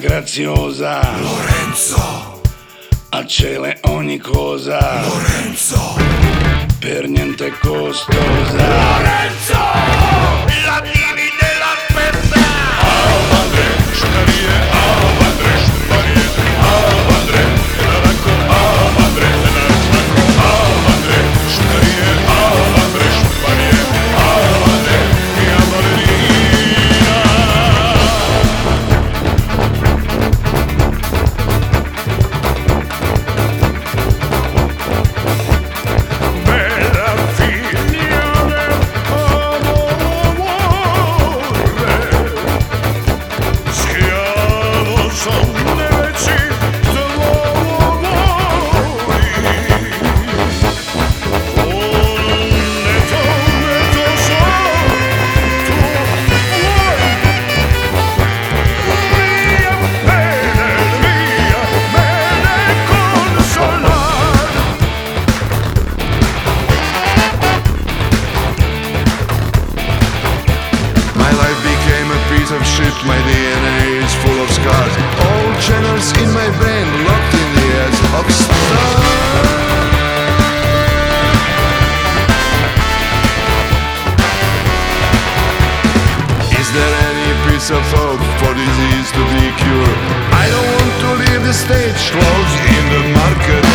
graziosa Lorenzo, accele ogni cosa, Lorenzo, per niente costosa. Lorenzo, latini della festa. Madre, scenarie, madre, scenarie, madre, la racco, madre, la racco, madre, scenarie, madre, scenarie, madre, mia ballerina. Bella figlia del amore, schiavo son neci dell'amore. Un netto son tu vuoi, mia bene consolar. My life became a piece of shit, my DNA is full of scars. All channels in my brain locked in the edge of stars. Is there any piece of hope for disease to be cured? I don't want to leave the stage, close in the market.